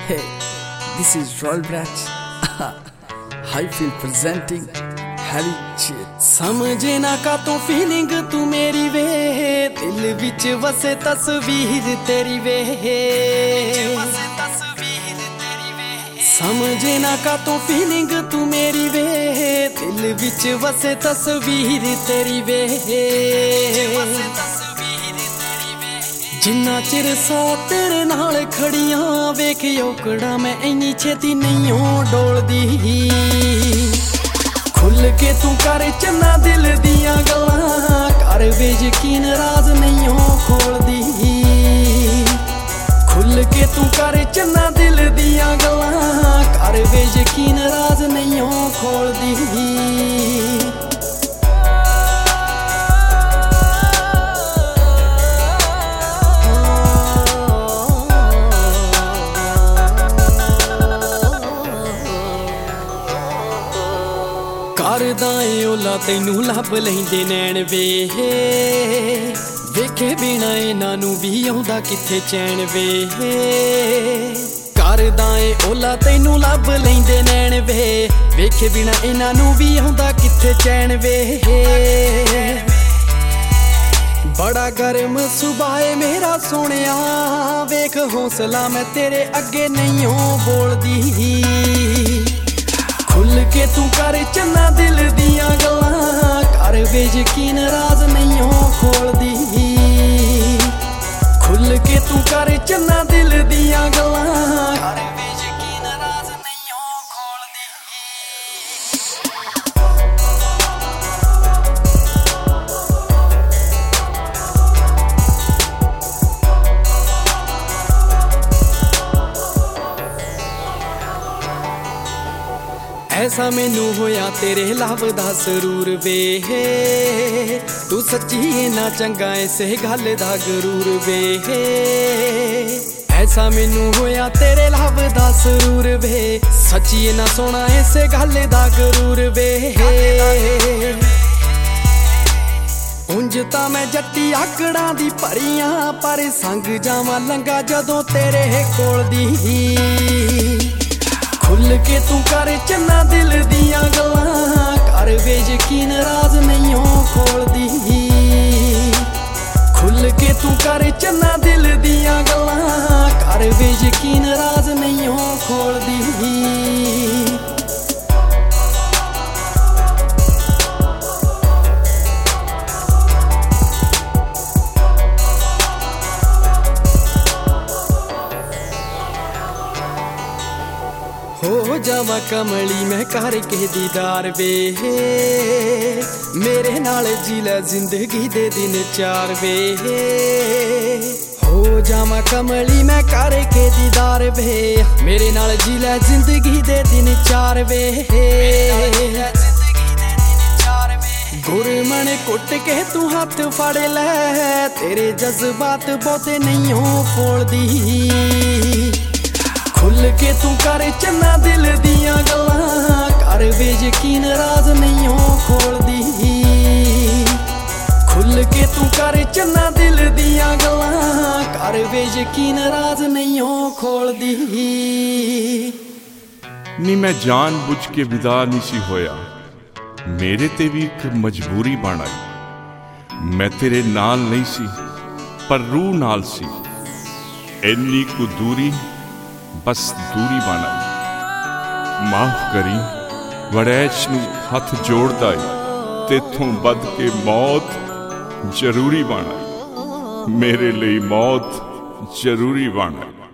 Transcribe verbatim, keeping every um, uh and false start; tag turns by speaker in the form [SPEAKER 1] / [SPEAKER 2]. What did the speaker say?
[SPEAKER 1] Hey, this is Royal Branch. I feel presenting Harry Chit.
[SPEAKER 2] समझे ना का तू फीलिंग तू मेरी वे, दिल विच वसे तस्वीर तेरी वे। समझे ना का तू फीलिंग तू मेरी वे, दिल विच वसे तस्वीर तेरी वे। जिन्ना चिर सौ तेरे नाल खड़ियां वेख ओकड़ा मैं इन्नी छेती नहीं डोलदी। खुल के तू कर चन्ना दिल दियां गल्लां, कर वे यकीन राज नहीं खोलदी। खुल के तू कर चन्ना दिल दियां गल्लां, कर वे यकीन राज नहीं खोलदी। करदा ए ओला तैनू लभ लैंदे नैन वे, वेखे बिना इन्हां नू भी आउंदा किथे चैन वे। करदा ए ओला तैनू लभ लैंदे नैन वे, वेखे बिना इन्हां नू भी आउंदा किथे चैन वे। बड़ा गर्म सुभाए मेरा सोहणिया, वेख हौसला मैं तेरे अगे नहीं बोलदी। खुल के तू कर चन्ना दिल दियां गल्लां, कर वे यकीन राज नहीं खोलदी। खुल के तू कर चन्ना दिल दियां गल्लां, कर वे यकीन राज नहीं खोलदी। ऐसा मैनू होया तेरे लव दा सरूर वे, तू सच्ची ना चंगा इसे गल दा गरूर वे। ऐसा मैनू होया तेरे लव दा सरूर वे, सच्ची ना सोना इसे गल दा गरूर वे। उंज तां मैं जट्टी आकड़ां दी भरियां, पर संग जावां लंगा जदों तेरे कोल दी। खुल के तू कर चन्ना दिल दियां गल्लां, कर वे यकीन राज नहीं खोलदी। खुल के तू कर चन्ना दिल दियां गल्लां, कर वे यकीन राज नहीं खोलदी। हो जावा कमली मैं कर के दीदार वे, मेरे नाल जी लै जिंदगी दे दिन चार वे। हो जावा कमली मैं कर के दीदार वे, मेरे नाल जी लै जिंदगी दे दिन चार वे। गुरमन कुट के तू हाथ फड़ लै, तेरे जज्बात बहुते नहीं फोलदी। खुल के तू कर चन्ना दिल दियां गल्लां, कर वे यकीन राज नहीं खोलदी। खुल के तू कर चन्ना दिल दियां गल्लां, कर वे यकीन राज नहीं खोलदी।
[SPEAKER 3] नी मैं जान बुझ के विदा नहीं सी होया, मेरे ते भी एक मजबूरी बन आई। मैं तेरे नाल नहीं सी पर रूह नाल सी, इन्नी कु दूरी बस दूरी बन आई। माफ करी वड़ैच नू हथ जोड़दा है, तेथों बद के मौत जरूरी बन आई। मेरे लिए मौत जरूरी बन आई।